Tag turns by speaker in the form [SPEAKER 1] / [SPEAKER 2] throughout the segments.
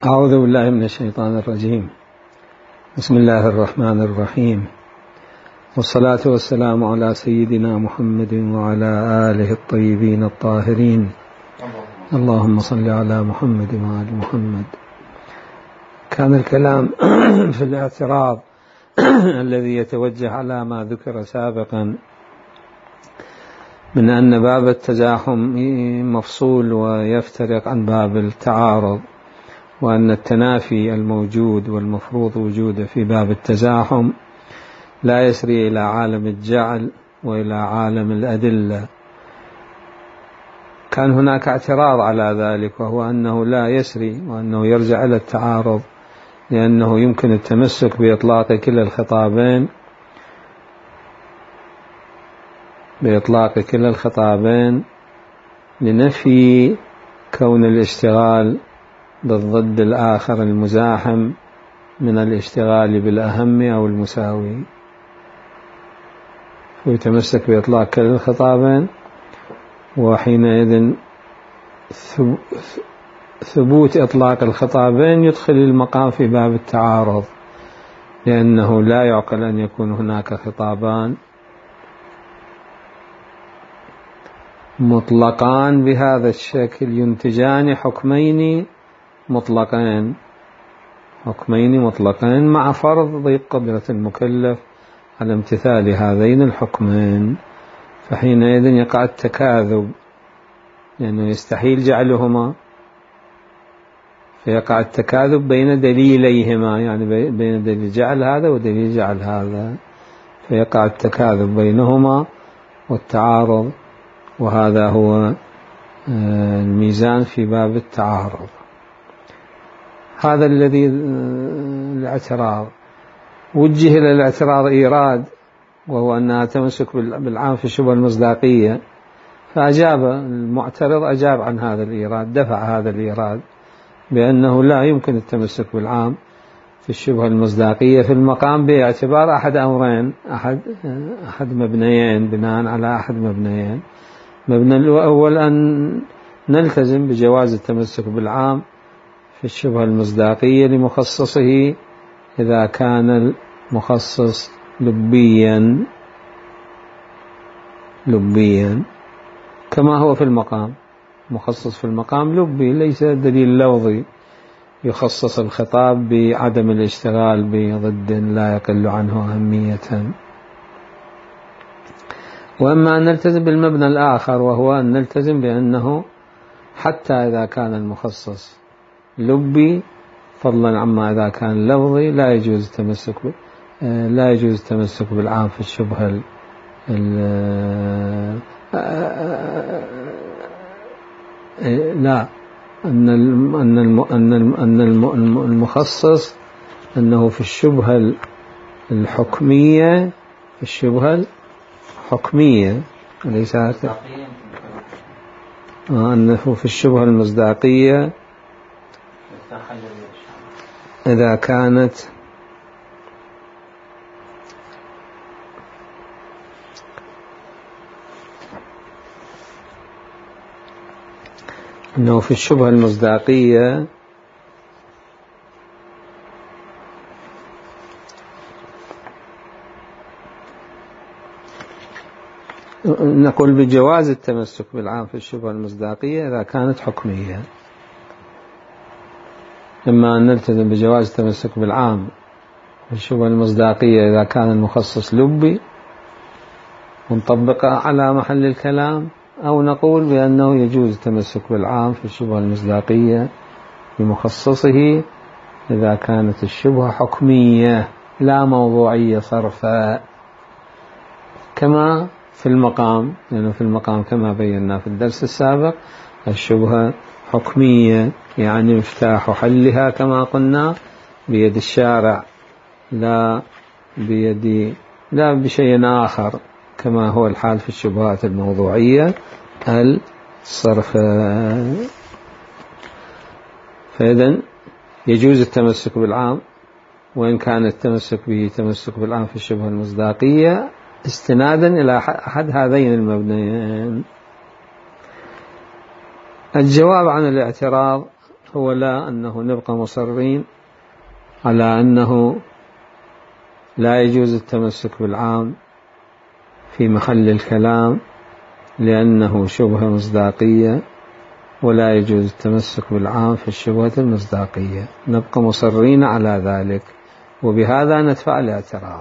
[SPEAKER 1] أعوذ بالله من الشيطان الرجيم. بسم الله الرحمن الرحيم، والصلاة والسلام على سيدنا محمد وعلى آله الطيبين الطاهرين. اللهم صل على محمد وعلى محمد. كان الكلام في الاعتراض الذي يتوجه على ما ذكر سابقا من أن باب التزاحم مفصول ويفترق عن باب التعارض، وأن التنافي الموجود والمفروض وجوده في باب التزاحم لا يسري إلى عالم الجعل وإلى عالم الأدلة. كان هناك اعتراض على ذلك، وهو أنه لا يسري وأنه يرجع إلى التعارض، لأنه يمكن التمسك بإطلاق كلا الخطابين لنفي كون الاشتغال بالضد الآخر المزاحم من الاشتغال بالأهم أو المساوي، ويتمسك بإطلاق كلا الخطابين، وحينئذ ثبوت إطلاق الخطابين يدخل المقام في باب التعارض، لأنه لا يعقل أن يكون هناك خطابان مطلقان بهذا الشكل ينتجان حكمين مطلقين مع فرض ضيق قدرة المكلف على امتثال هذين الحكمين، فحينئذ يقع التكاذب، لأنه يستحيل جعلهما، فيقع التكاذب بين دليليهما، يعني بين دليل جعل هذا ودليل جعل هذا، فيقع التكاذب بينهما والتعارض، وهذا هو الميزان في باب التعارض. هذا الذي الاعتراض وجه إلى الاعتراض إيراد، وهو أنها تمسك بالعام في الشبهة المصداقية، فأجاب المعترض عن هذا الإيراد، دفع هذا الإيراد بأنه لا يمكن التمسك بالعام في الشبهة المصداقية في المقام باعتبار أحد أمرين، أحد مبنيين، بناء على أحد مبنيين. مبنى الأول أن نلتزم بجواز التمسك بالعام في الشبهة المصداقية لمخصصه إذا كان المخصص لبيا كما هو في المقام. مخصص في المقام لبي، ليس دليل لفظي يخصص الخطاب بعدم الاشتغال بضد لا يقل عنه أهمية. وأما أن نلتزم بالمبنى الآخر، وهو أن نلتزم بأنه حتى إذا كان المخصص لبي، فضلا عما إذا كان لفظي، لا يجوز التمسك بالعام في الشبهة لا، أن المخصص أنه في الشبهة الحكمية، وليس أنه في الشبهة المصداقية إذا كانت أنه في الشبهة المصداقية نقول بجواز التمسك بالعام في الشبهة المصداقية إذا كانت حكمية. إما أن نلتزم بجواز التمسك بالعام في الشبهة المصداقية إذا كان المخصص لبي ونطبقها على محل الكلام، أو نقول بأنه يجوز التمسك بالعام في الشبهة المصداقية لمخصصه إذا كانت الشبهة حكمية لا موضوعية صرفا، كما في المقام، لأنه في المقام كما بينا في الدرس السابق الشبهة حكمية، يعني مفتاح حلها كما قلنا بيد الشارع لا بشيء آخر، كما هو الحال في الشبهات الموضوعية الصرفة. فإذن يجوز التمسك بالعام، وإن كان التمسك به تمسك بالعام في الشبهة المصداقية استنادا إلى أحد هذين المبنيين. الجواب عن الاعتراض هو لا، أنه نبقى مصرين على أنه لا يجوز التمسك بالعام في محل الكلام لأنه شبهة مصداقية، ولا يجوز التمسك بالعام في الشبهة المصداقية. نبقى مصرين على ذلك، وبهذا ندفع الاعتراض.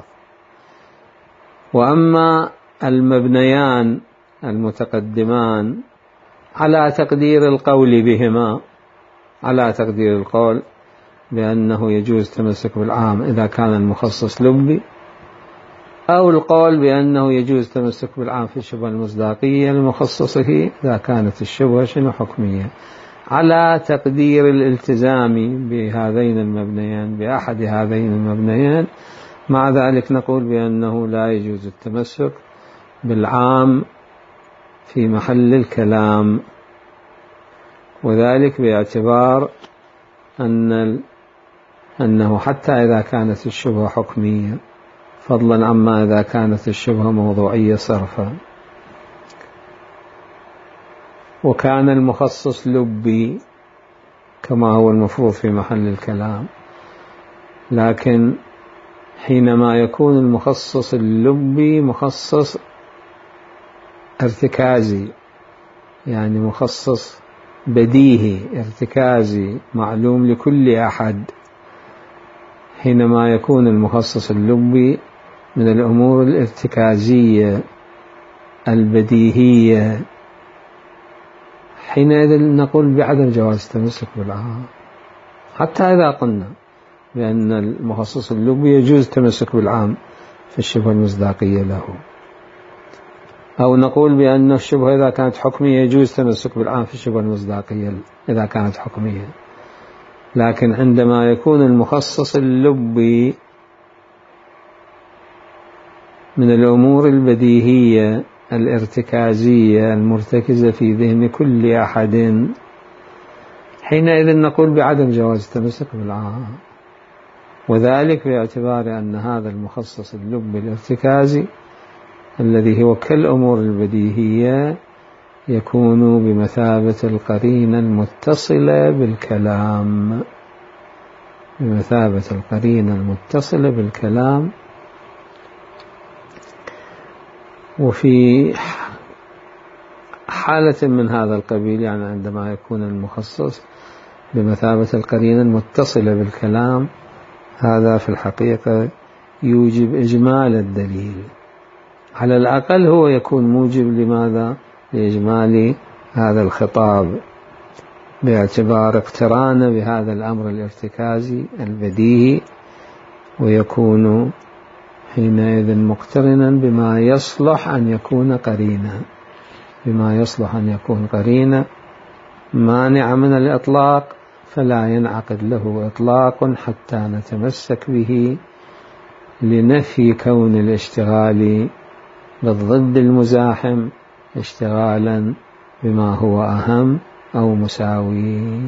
[SPEAKER 1] وأما المبنيان المتقدمان على تقدير القول بهما، على تقدير القول بأنه يجوز التمسك بالعام إذا كان المخصص لبي، أو القول بأنه يجوز التمسك بالعام في الشبهة المصداقية لمخصصه إذا كانت الشبهة حكمية، على تقدير الالتزام بهذين المبنيان، بأحد هذين المبنيان. مع ذلك نقول بأنه لا يجوز التمسك بالعام في محل الكلام، وذلك باعتبار أنه حتى إذا كانت الشبهة حكمية، فضلا عما إذا كانت الشبهة موضوعية صرفا، وكان المخصص لبي كما هو المفروض في محل الكلام، لكن حينما يكون المخصص اللبي مخصص ارتكازي، يعني مخصص بديهي ارتكازي معلوم لكل أحد، حينما يكون المخصص اللبي من الأمور الارتكازية البديهية، حينئذ نقول بعدم جواز التمسك بالعام، حتى إذا قلنا بأن المخصص اللبي يجوز التمسك بالعام في الشبهة المصداقية له، أو نقول بأن الشبهة إذا كانت حكمية يجوز التمسك بالعام في الشبهة المصداقية إذا كانت حكمية. لكن عندما يكون المخصص اللبي من الأمور البديهية الارتكازية المرتكزة في ذهن كل أحد، حينئذ نقول بعدم جواز التمسك بالعام، وذلك باعتبار أن هذا المخصص اللبي الارتكازي الذي هو كالأمور البديهية يكون بمثابة القرينة المتصلة بالكلام، بمثابة القرينة المتصلة بالكلام. وفي حالة من هذا القبيل، يعني عندما يكون المخصص بمثابة القرينة المتصلة بالكلام، هذا في الحقيقة يوجب إجمال الدليل، على الأقل هو يكون موجب لماذا؟ لإجمال هذا الخطاب باعتبار اقترانه بهذا الأمر الارتكازي البديهي، ويكون حينئذ مقترنا بما يصلح أن يكون قرينا، بما يصلح أن يكون قرينا مانع من الإطلاق، فلا ينعقد له إطلاق حتى نتمسك به لنفي كون الاشتغال بالضد المزاحم اشتغالا بما هو أهم أو مساوي.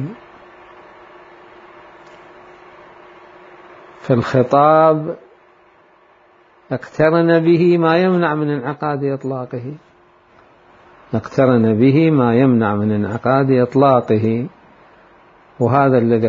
[SPEAKER 1] فالخطاب اقترن به ما يمنع من انعقاد إطلاقه، اقترن به ما يمنع من انعقاد إطلاقه، وهذا الذي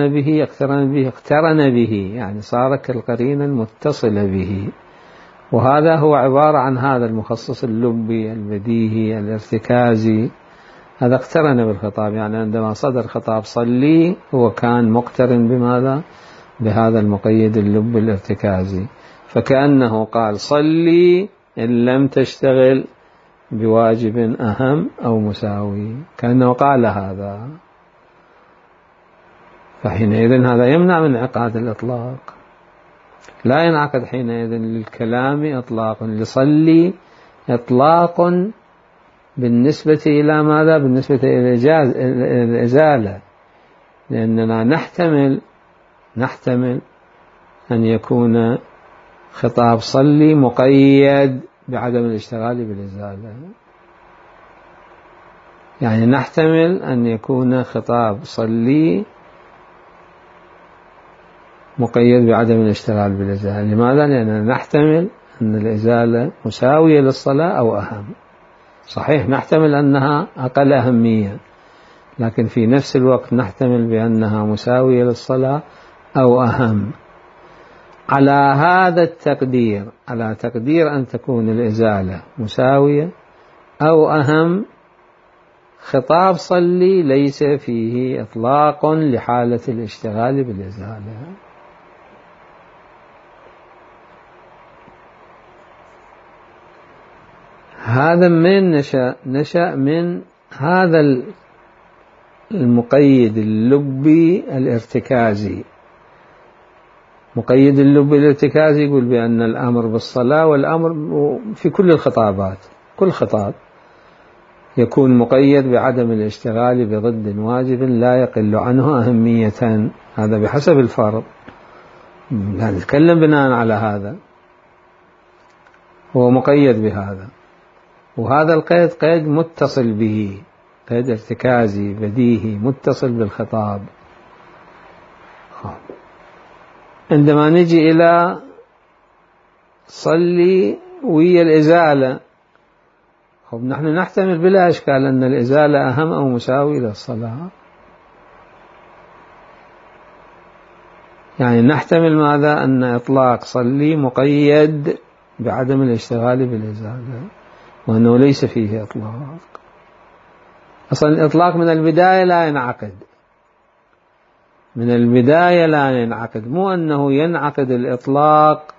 [SPEAKER 1] اقترن به يعني صار كالقرينة المتصلة به، وهذا هو عبارة عن هذا المخصص اللبي البديهي الارتكازي، هذا اقترن بالخطاب. يعني عندما صدر خطاب صلي هو كان مقترن بماذا؟ بهذا المقيد اللبي الارتكازي، فكأنه قال صلي إن لم تشتغل بواجب أهم أو مساوي، كأنه قال هذا، فحينئذ هذا يمنع من انعقاد الإطلاق، لا ينعقد حينئذ للكلام إطلاق، لصلي إطلاق بالنسبة إلى ماذا؟ بالنسبة إلى الإزالة، لأننا نحتمل أن يكون خطاب صلي مقيد بعدم الاشتغال بالإزالة، يعني نحتمل أن يكون خطاب صلي مقيد بعدم الاشتغال بالإزالة. لماذا؟ لأننا نحتمل أن الإزالة مساوية للصلاة أو أهم، صحيح نحتمل أنها أقل أهمية، لكن في نفس الوقت نحتمل بأنها مساوية للصلاة أو أهم. على هذا التقدير، على تقدير أن تكون الإزالة مساوية أو أهم، خطاب صلي ليس فيه إطلاق لحالة الاشتغال بالإزالة. هذا من نشأ من هذا المقيد اللبي الارتكازي. مقيد اللبي الارتكازي يقول بأن الأمر بالصلاة، والأمر في كل الخطابات، كل خطاب يكون مقيد بعدم الاشتغال بضد واجب لا يقل عنه أهمية. هذا بحسب الفرض، لا نتكلم بناء على هذا، هو مقيد بهذا. وهذا القيد قيد متصل به، قيد ارتكازي بديهي متصل بالخطاب. عندما نجي إلى صلي ويا الإزالة، نحن نحتمل بلا إشكال أن الإزالة أهم أو مساوي للصلاة. يعني نحتمل ماذا؟ أن إطلاق صلي مقيد بعدم الاشتغال بالإزالة، وأنه ليس فيه إطلاق. أصلا الإطلاق من البداية لا ينعقد، من البداية لا ينعقد، مو أنه ينعقد الإطلاق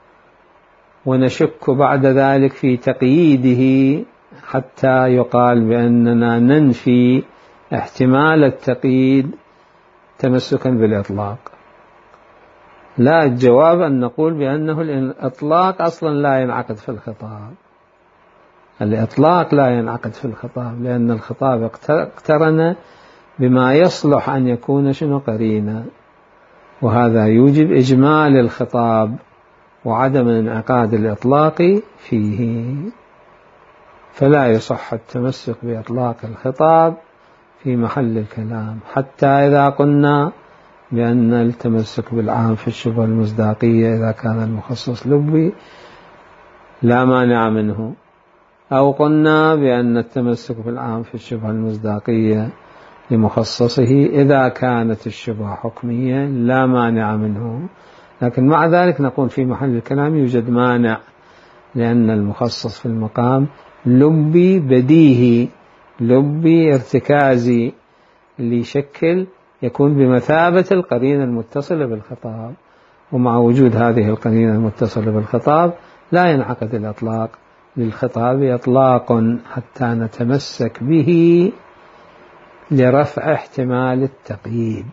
[SPEAKER 1] ونشك بعد ذلك في تقييده حتى يقال بأننا ننفي احتمال التقييد تمسكا بالإطلاق. لا، الجواب أن نقول بأنه الإطلاق أصلا لا ينعقد في الخطاب. الإطلاق لا ينعقد في الخطاب، لأن الخطاب اقترن بما يصلح أن يكون قرينة، وهذا يوجب إجمال الخطاب وعدم انعقاد الإطلاق فيه. فلا يصح التمسك بإطلاق الخطاب في محل الكلام، حتى إذا قلنا بأن التمسك بالعام في الشبهة المصداقية إذا كان المخصص لبي لا مانع منه، أو قلنا بأن التمسك بالعام في الشبهة المصداقية لمخصصه إذا كانت الشبهة حكمية لا مانع منه. لكن مع ذلك نقول في محل الكلام يوجد مانع، لأن المخصص في المقام لبي بديهي، لبي ارتكازي، اللي يشكل يكون بمثابة القرينة المتصلة بالخطاب. ومع وجود هذه القرينة المتصلة بالخطاب لا ينعقد الإطلاق للخطاب إطلاق حتى نتمسك به لرفع احتمال التقييد،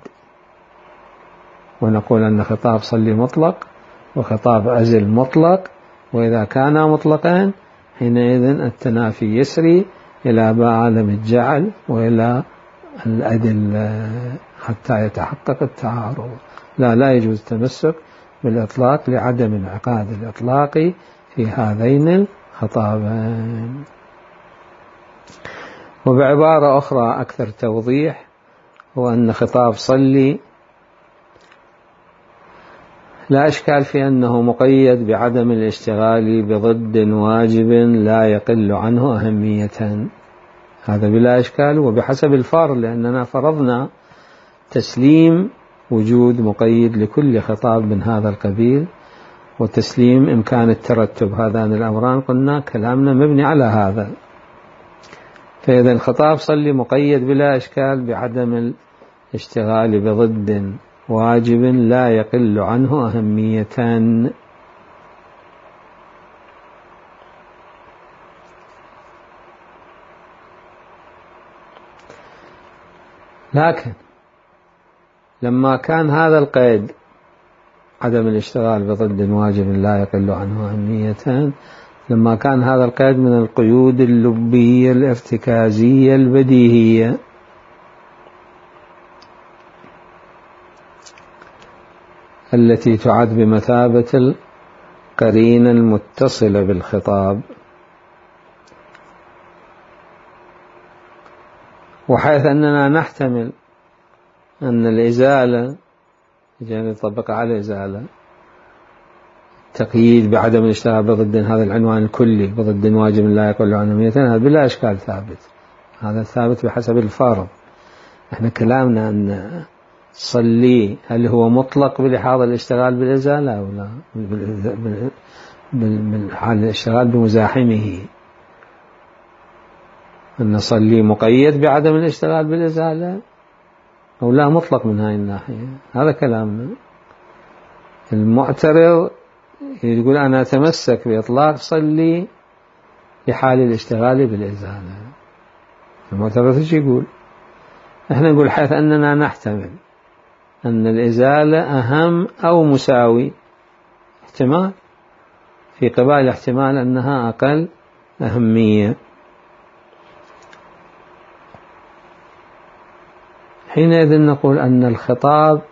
[SPEAKER 1] ونقول أن خطاب صلي مطلق وخطاب أزل مطلق، وإذا كانا مطلقين حينئذ التنافي يسري إلى عالم الجعل وإلى الأدلة حتى يتحقق التعارض. لا يجوز التمسك بالإطلاق لعدم انعقاد الإطلاق في هذين الخطابين. وبعبارة أخرى أكثر توضيح، هو أن خطاب صلي لا إشكال في أنه مقيد بعدم الاشتغال بضد واجب لا يقل عنه أهمية، هذا بلا إشكال وبحسب الفرض، لأننا فرضنا تسليم وجود مقيد لكل خطاب من هذا القبيل، وتسليم إمكان الترتب هذان الأمران قلنا كلامنا مبني على هذا. فإذا الخطاب صلي مقيد بلا إشكال بعدم الاشتغال بضد واجب لا يقل عنه أهمية. لكن لما كان هذا القيد عدم الاشتغال بضد واجب لا يقل عنه أهمية، لما كان هذا القيد من القيود اللبية الارتكازية البديهية، التي تعد بمثابة القرينة المتصلة بالخطاب، وحيث أننا نحتمل أن الإزالة يعني يطبق على الإزالة تقييد بعدم الاشتغال بضد هذا العنوان الكلي بضد واجب لا يقل عنه أهمية، هذا بلا إشكال ثابت، هذا ثابت بحسب الفرض. احنا كلامنا أن صلي هل هو مطلق بلحاظ الاشتغال بالإزالة أو لا، بالحال الاشتغال بمزاحمه، أن صلي مقيد بعدم الاشتغال بالإزالة أو لا مطلق من هاي الناحية. هذا كلامنا. المعترض يقول أنا أتمسك بإطلاق صلي لحال الاشتغال بالإزالة. المعترض ايش يقول؟ احنا نقول حيث أننا نحتمل أن الإزالة أهم أو مساوي، احتمال في قبال احتمال أنها أقل أهمية، حينئذ نقول أن الخطاب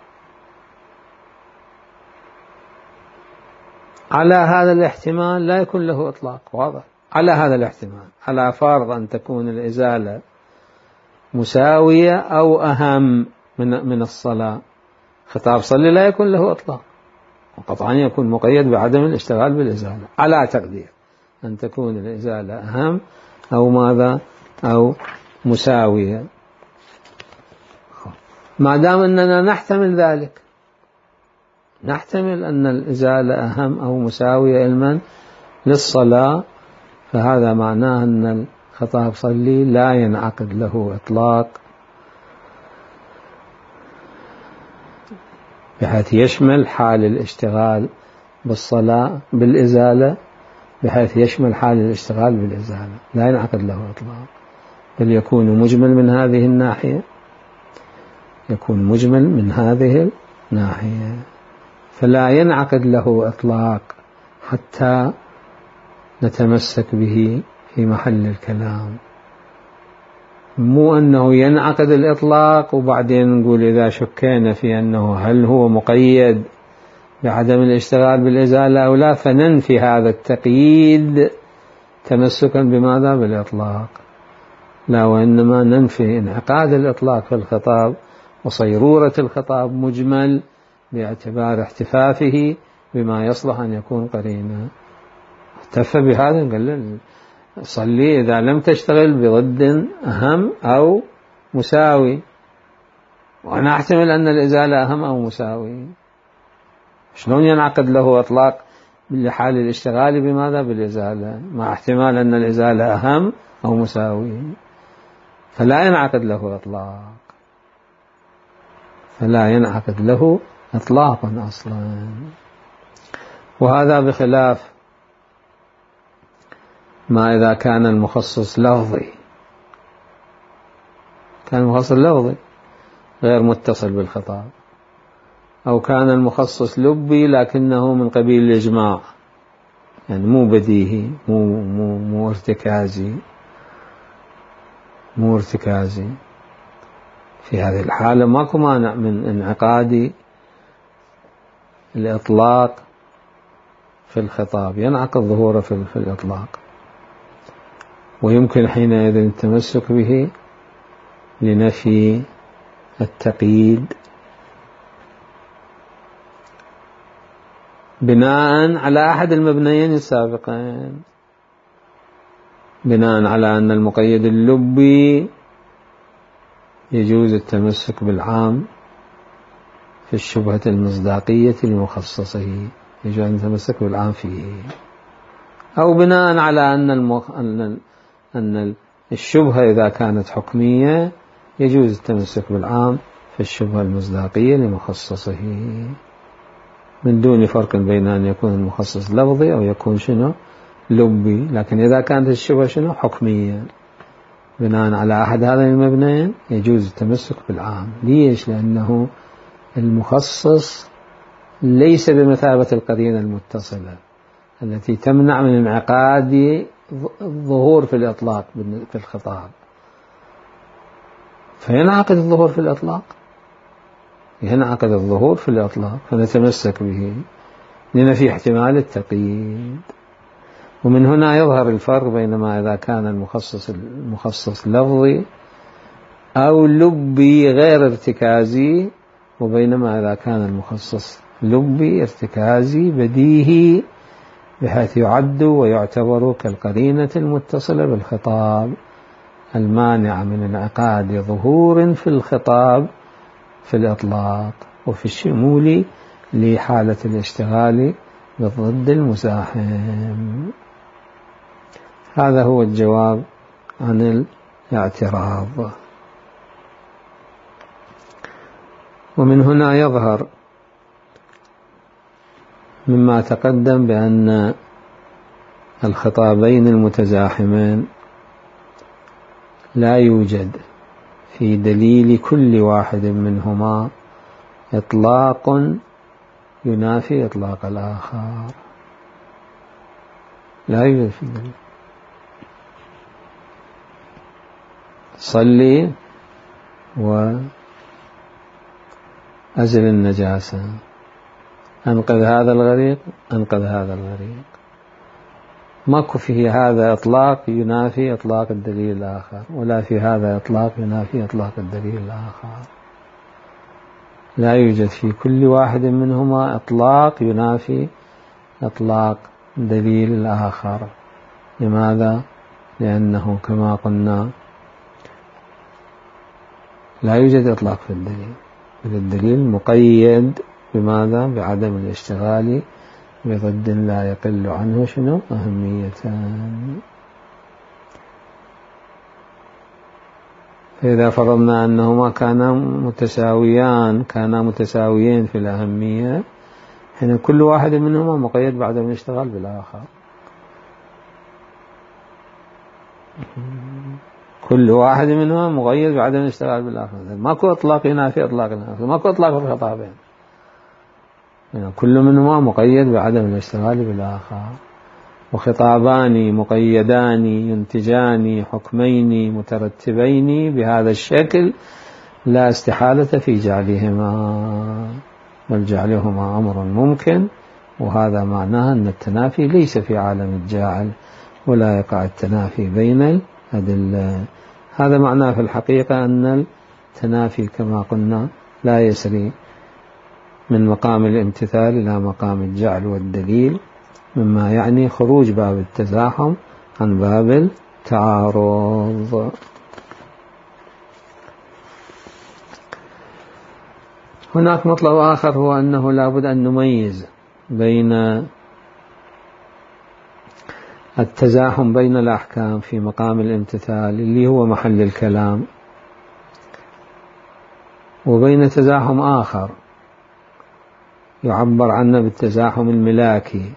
[SPEAKER 1] على هذا الاحتمال لا يكون له إطلاق. واضح؟ على هذا الاحتمال، على فرض أن تكون الإزالة مساوية أو أهم من الصلاة، خطاب صلي لا يكون له إطلاق، وقطعا يكون مقيد بعدم الاشتغال بالإزالة، على تقدير أن تكون الإزالة أهم أو ماذا أو مساوية. ما دام أننا نحتمل ذلك، نحتمل أن الإزالة أهم أو مساوية علما للصلاة، فهذا معناه أن الخطاب صلي لا ينعقد له إطلاق بحيث يشمل حال الاشتغال بالصلاة بالإزالة، بحيث يشمل حال الاشتغال بالإزالة، لا ينعقد له إطلاق، بل يكون مجمل من هذه الناحية، يكون مجمل من هذه الناحية، فلا ينعقد له إطلاق حتى نتمسك به في محل الكلام. مو أنه ينعقد الإطلاق وبعدين نقول إذا شكينا في أنه هل هو مقيد بعدم الاشتغال بالإزالة أو لا فننفي هذا التقييد تمسكا بماذا؟ بالإطلاق. لا، وإنما ننفي انعقاد الإطلاق في الخطاب وصيرورة الخطاب مجمل باعتبار احتفافه بما يصلح أن يكون قرينة. احتف بهذا قال صلي إذا لم تشتغل بضد أهم أو مساوي، وأنا أحتمل أن الإزالة أهم أو مساوي. شلون ينعقد له إطلاق لحال الاشتغال بماذا؟ بالإزالة، مع احتمال أن الإزالة أهم أو مساوي، فلا ينعقد له إطلاق، فلا ينعقد له إطلاقا أصلا. وهذا بخلاف ما إذا كان المخصص لفظي، كان المخصص لفظي غير متصل بالخطاب، أو كان المخصص لبي لكنه من قبيل الإجماع، يعني مو بديهي، مو ارتكازي، مو ارتكازي. في هذه الحالة ماكو مانع من انعقاد الإطلاق في الخطاب، ينعقد ظهوره في الإطلاق، ويمكن حينئذ التمسك به لنفي التقييد بناء على أحد المبنيين السابقين، بناء على أن المقيد اللبي يجوز التمسك بالعام في الشبهة المصداقية لمخصصه، يجوز أن التمسك بالعام فيه، أو بناء على أن الشبهة إذا كانت حكمية يجوز التمسك بالعام في الشبهة المصداقية لمخصصه، من دون فرق بين أن يكون المخصص لفظي أو يكون شنو لبي. لكن إذا كانت الشبهة شنو حكمية بناء على أحد هذين المبنيين يجوز التمسك بالعام. ليش؟ لأنه المخصص ليس بمثابة القرينة المتصلة التي تمنع من انعقاد الظهور في الإطلاق في الخطاب، فينعقد الظهور في الإطلاق، ينعقد الظهور في الإطلاق، فنتمسك به لنفي احتمال التقييد. ومن هنا يظهر الفرق بينما إذا كان المخصص لفظي أو لبي غير ارتكازي، وبينما إذا كان المخصص لبي ارتكازي بديهي بحيث يعد ويعتبر كالقرينة المتصلة بالخطاب، المانعة من انعقاد ظهور في الخطاب في الإطلاق وفي الشمول لحالة الاشتغال بالضد المزاحم. هذا هو الجواب عن الاعتراض. ومن هنا يظهر مما تقدم بأن الخطابين المتزاحمين لا يوجد في دليل كل واحد منهما إطلاق ينافي إطلاق الآخر، لا يوجد في الدليل. صلي وأزل النجاسة، أنقذ هذا الغريق، أنقذ هذا الغريق. ماكو في هذا إطلاق ينافي إطلاق الدليل الآخر، ولا في هذا إطلاق ينافي إطلاق الدليل الآخر. لا يوجد في كل واحد منهما إطلاق ينافي إطلاق دليل الآخر. لماذا؟ لأنه كما قلنا لا يوجد إطلاق في الدليل، بل الدليل مقيد بماذا؟ بعدم الاشتغال بضد لا يقل عنه شنو؟ أهمية. فإذا فرضنا أنهما كانا متساويين في الأهمية، حين كل واحد منهما مقيد بعدم الاشتغال بالآخر. كل واحد منهما مقيد بعدم الاشتغال بالآخر. ماكو إطلاق ينافي إطلاق الآخر، ماكو إطلاق في الخطابين، كل منهما مقيد بعدم الاشتغال بالآخر. وخطابان مقيدان ينتجان حكمين مترتبين بهذا الشكل لا استحالة في جعلهما، بل جعلهما أمر ممكن. وهذا معناه أن التنافي ليس في عالم الجاعل، ولا يقع التنافي بين الأدلة. هذا معناه في الحقيقة أن التنافي كما قلنا لا يسري من مقام الامتثال إلى مقام الجعل والدليل، مما يعني خروج باب التزاحم عن باب التعارض. هناك مطلب آخر، هو أنه لابد أن نميز بين التزاحم بين الأحكام في مقام الامتثال اللي هو محل الكلام، وبين تزاحم آخر يعبر عنه بالتزاحم الملاكي،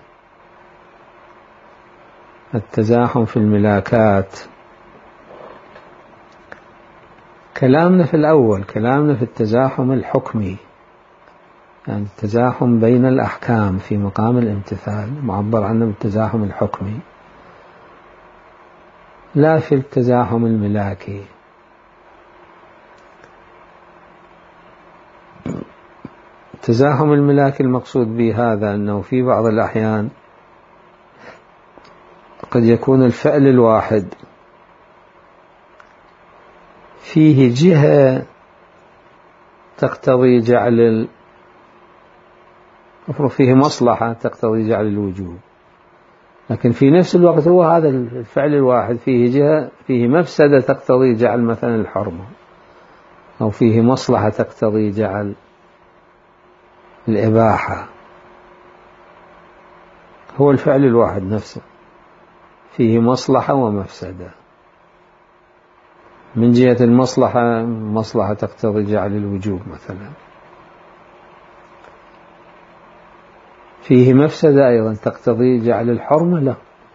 [SPEAKER 1] التزاحم في الملاكات. كلامنا في الأول كلامنا في التزاحم الحكمي، يعني التزاحم بين الأحكام في مقام الامتثال معبر عنه بالتزاحم الحكمي، لا في التزاحم الملاكي. التزاحم الملاكي المقصود به هذا أنه في بعض الأحيان قد يكون الفعل الواحد فيه جهة تقتضي جعل فيه مصلحة تقتضي جعل الوجوب، لكن في نفس الوقت هو هذا الفعل الواحد فيه جهة فيه مفسدة تقتضي جعل مثلا الحرمة، أو فيه مصلحة تقتضي جعل الإباحة. هو الفعل الواحد نفسه فيه مصلحة ومفسدة. من جهة المصلحة مصلحة تقتضي جعل الوجوب مثلا، فيه مفسدة أيضا تقتضي جعل الحرمة له،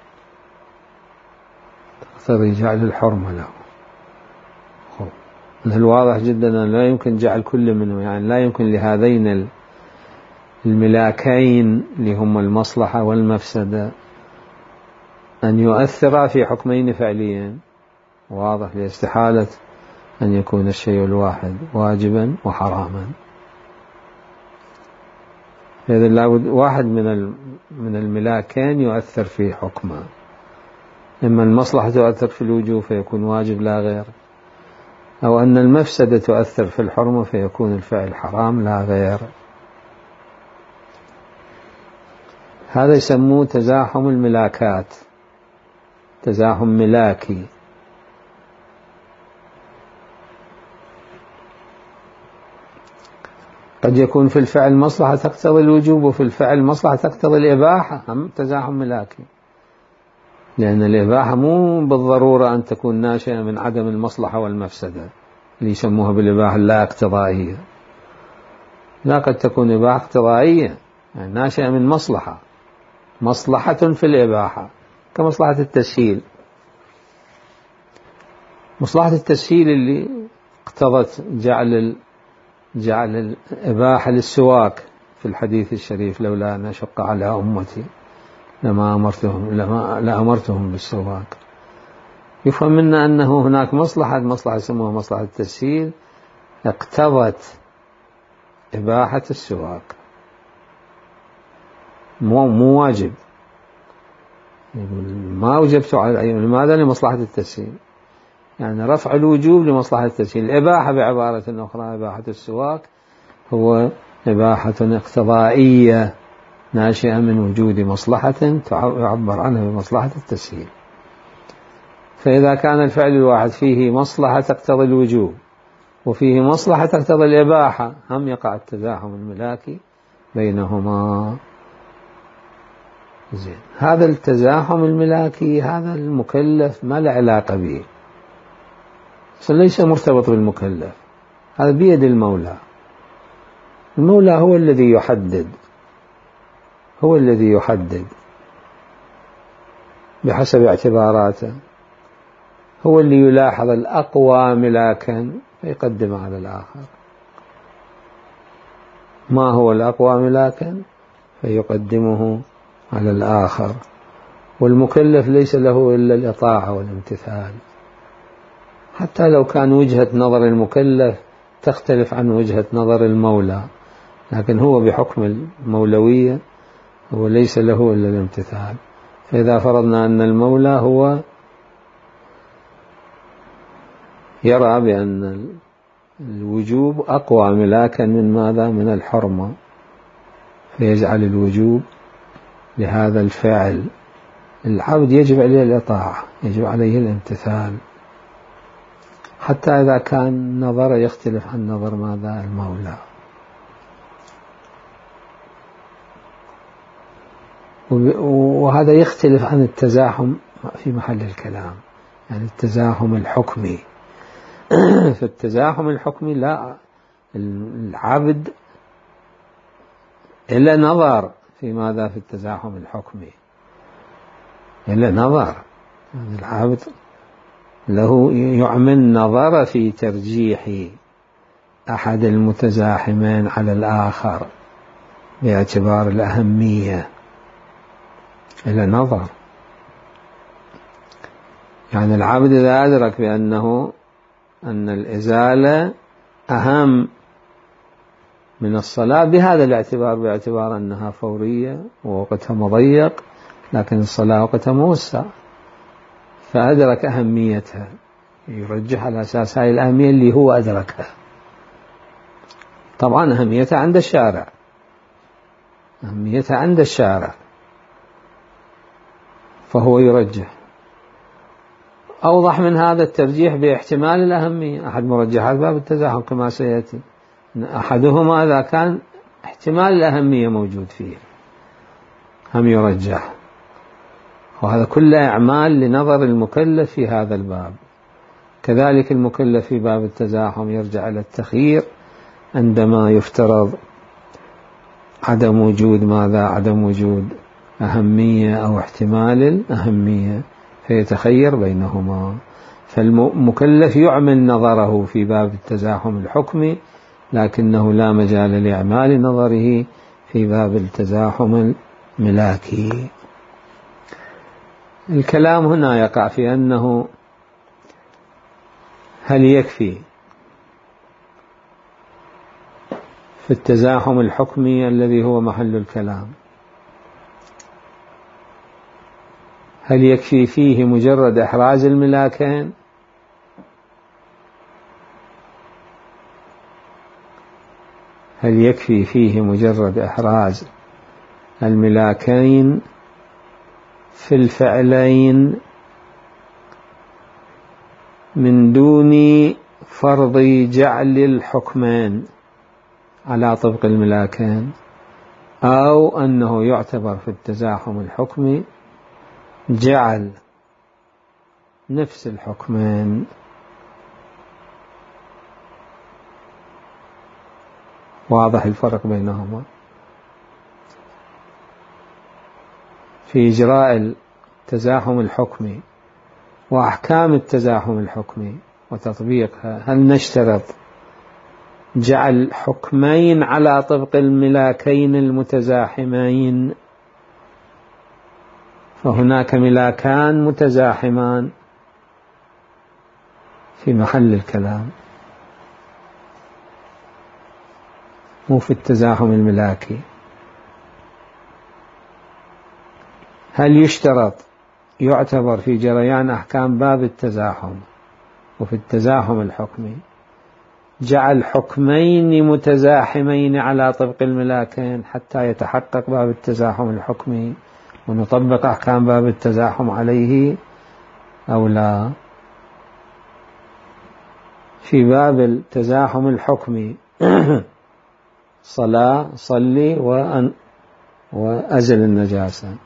[SPEAKER 1] تقتضي جعل الحرمة له. من الواضح جدا أن لا يمكن جعل كل منه، يعني لا يمكن لهذين الملاكين اللي هم المصلحة والمفسدة أن يؤثرا في حكمين فعليين. واضح لاستحالة أن يكون الشيء الواحد واجبا وحراما. إذن لابد واحد من الملاكين يؤثر في حكمه، إما المصلحة تؤثر في الوجوب فيكون واجب لا غير، أو أن المفسدة تؤثر في الحرمة فيكون الفعل حرام لا غير. هذا يسموه تزاحم الملاكات، تزاحم ملاكي. قد يكون في الفعل مصلحة تقتضي الوجوب وفي الفعل مصلحة تقتضي الإباحة، هم تزاحم ملاكي، لأن الإباحة مو بالضرورة أن تكون ناشئة من عدم المصلحة والمفسدة اللي يسموها بالإباحة اللا اقتضائية، لا، قد تكون إباحة اقتضائية يعني ناشئة من مصلحة في الإباحة كمصلحة التسهيل. مصلحة التسهيل اللي اقتضت جعل الإباحة للسواك في الحديث الشريف: لولا أن أشق على أمتي لأمرتهم بالسواك. يفهم منا أنه هناك مصلحة يسموها مصلحة التسهيل اقتضت إباحة السواك، مو واجب، ما وجبته على العين. لماذا؟ لمصلحة التسهيل، يعني رفع الوجوب لمصلحة التسهيل. الإباحة بعبارة أخرى، إباحة السواك هو إباحة اقتضائية ناشئة من وجود مصلحة يعبر عنها بمصلحة التسهيل. فإذا كان الفعل الواحد فيه مصلحة تقتضي الوجوب وفيه مصلحة تقتضي الإباحة، هم يقع التزاحم الملاكي بينهما. زين، هذا التزاحم الملاكي هذا المكلف ما له علاقة به، ليس مرتبط بالمكلف، هذا بيد المولى. المولى هو الذي يحدد بحسب اعتباراته، هو اللي يلاحظ الأقوى ملاكا فيقدم على الآخر، ما هو الأقوى ملاكا فيقدمه على الآخر. والمكلف ليس له إلا الإطاعة والامتثال، حتى لو كان وجهة نظر المكلف تختلف عن وجهة نظر المولى، لكن هو بحكم المولوية هو ليس له إلا الامتثال. فإذا فرضنا أن المولى هو يرى بأن الوجوب أقوى ملاكا من ماذا؟ من الحرمة، فيجعل الوجوب لهذا الفعل. العبد يجب عليه الإطاعة، يجب عليه الامتثال، حتى إذا كان نظر يختلف عن نظر ماذا؟ المولى. وهذا يختلف عن التزاحم في محل الكلام، يعني التزاحم الحكمي. في التزاحم الحكمي لا، العبد إلا نظر في ماذا؟ في التزاحم الحكمي إلا نظر، يعني العبد له يعمل النظر في ترجيح أحد المتزاحمين على الآخر باعتبار الأهمية، إلى نظر. يعني العبد إذا أدرك أن الإزالة أهم من الصلاة بهذا الاعتبار، باعتبار أنها فورية ووقتها مضيق، لكن الصلاة وقتها موسع، فأدرك أهميتها، يرجح على أساس هاي الأهمية اللي هو أدركها. طبعا أهميتها عند الشارع، فهو يرجح. أوضح من هذا الترجيح باحتمال الأهمية، أحد مرجحات باب التزاحم كما سيأتي، أحدهما إذا كان احتمال الأهمية موجود فيه هم يرجح، وهذا كله أعمال لنظر المكلف في هذا الباب. كذلك المكلف في باب التزاحم يرجع إلى التخيير عندما يفترض عدم وجود أهمية أو احتمال الأهمية، فيتخير بينهما. فالمكلف يعمل نظره في باب التزاحم الحكمي، لكنه لا مجال لإعمال نظره في باب التزاحم الملاكي. الكلام هنا يقع في أنه هل يكفي في التزاحم الحكمي الذي هو محل الكلام، هل يكفي فيه مجرد إحراز الملاكين، هل يكفي فيه مجرد إحراز الملاكين في الفعلين من دون فرض جعل الحكمين على طبق الملاكين، أو أنه يعتبر في التزاحم الحكمي جعل نفس الحكمين واضح الفرق بينهما في إجراء التزاحم الحكمي وأحكام التزاحم الحكمي وتطبيقها. هل نشترط جعل حكمين على طبق الملاكين المتزاحمين؟ فهناك ملاكان متزاحمان في محل الكلام، مو في التزاحم الملاكي. هل يشترط يعتبر في جريان أحكام باب التزاحم وفي التزاحم الحكمي جعل حكمين متزاحمين على طبق الملاكين حتى يتحقق باب التزاحم الحكمي ونطبق أحكام باب التزاحم عليه، أو لا؟ في باب التزاحم الحكمي صلي وأزل النجاسة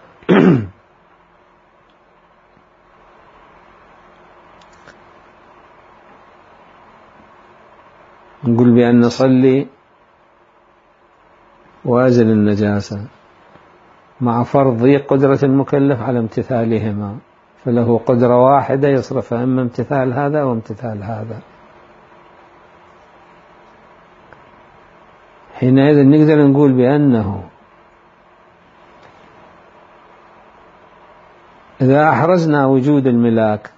[SPEAKER 1] نقول بأن صلي وأزل النجاسة مع فرض ضيق قدرة المكلف على امتثالهما، فله قدرة واحدة يصرف إما امتثال هذا أو امتثال هذا. حينئذ نقدر نقول بأنه إذا أحرزنا وجود الملاك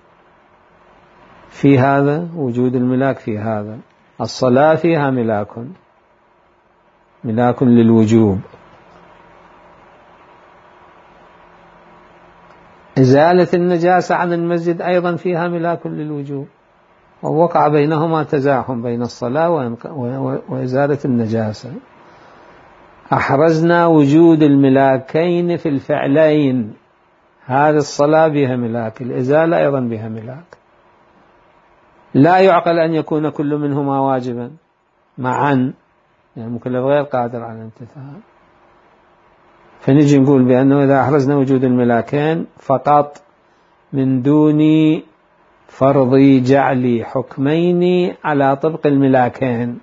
[SPEAKER 1] في هذا وجود الملاك في هذا، الصلاة فيها ملاك للوجوب، إزالة النجاسة عن المسجد أيضا فيها ملاك للوجوب، ووقع بينهما تزاحم بين الصلاة وإزالة النجاسة. أحرزنا وجود الملاكين في الفعلين، هذه الصلاة بها ملاك، الإزالة أيضا بها ملاك، لا يعقل أن يكون كل منهما واجبا معا، يعني المكلف غير قادر على الامتثال. فنجي نقول بأنه إذا أحرزنا وجود الملاكين فقط من دون فرض جعل حكمين على طبق الملاكين،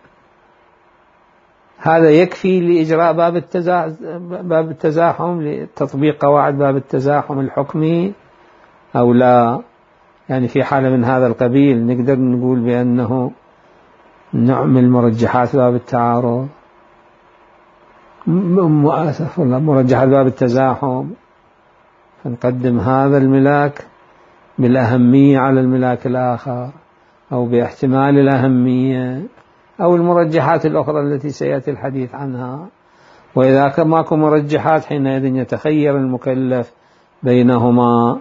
[SPEAKER 1] هذا يكفي لإجراء باب التزاحم، لتطبيق قواعد باب التزاحم الحكمي أو لا؟ يعني في حالة من هذا القبيل نقدر نقول بأنه نعمل مرجحات باب التعارض، مرجحات باب التزاحم، فنقدم هذا الملاك بالأهمية على الملاك الآخر أو باحتمال الأهمية أو المرجحات الأخرى التي سيأتي الحديث عنها. وإذا كان ماكو مرجحات حينئذ يتخير المكلف بينهما،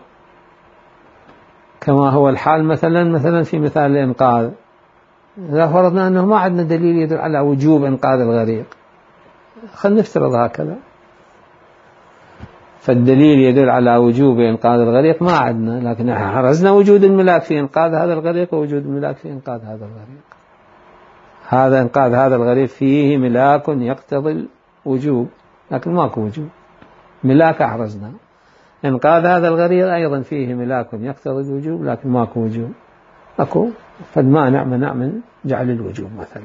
[SPEAKER 1] كما هو الحال مثلا في مثال الإنقاذ. إذا فرضنا أنه ما عندنا دليل يدل على وجوب إنقاذ الغريق، خلينا نفترض هكذا، فالدليل يدل على وجوب إنقاذ الغريق ما عندنا، لكن حرزنا وجود الملاك في إنقاذ هذا الغريق ووجود الملاك في إنقاذ هذا الغريق. هذا إنقاذ هذا الغريق فيه ملاك يقتضي الوجوب، لكن ماكو وجوب، ملاك أحرزنا. إنقاذ هذا الغريق أيضا فيه ملاك يقتضي الوجوب، لكن ماكو وجوب، أكو فما منع من جعل الوجوب مثلا.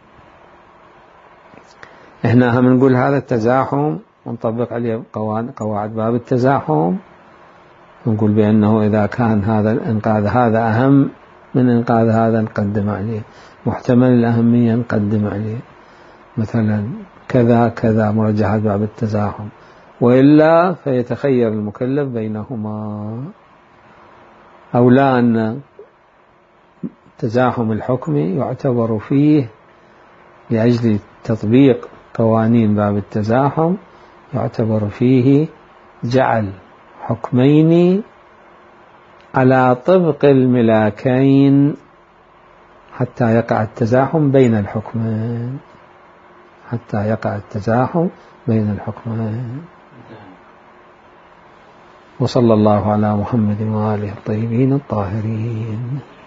[SPEAKER 1] إحنا هم نقول هذا التزاحم ونطبق عليه قواعد باب التزاحم، نقول بأنه إذا كان هذا الإنقاذ هذا أهم من إنقاذ هذا نقدم عليه، محتمل الأهمية نقدم عليه، مثلا كذا كذا مرجحات باب التزاحم، وإلا فيتخير المكلف بينهما. أو لا أن التزاحم الحكمي يعتبر فيه لأجل تطبيق قوانين باب التزاحم يعتبر فيه جعل حكمين على طبق الملاكين حتى يقع التزاحم بين الحكمين، حتى يقع التزاحم بين الحكمين. وصلى الله على محمد وآله الطيبين الطاهرين.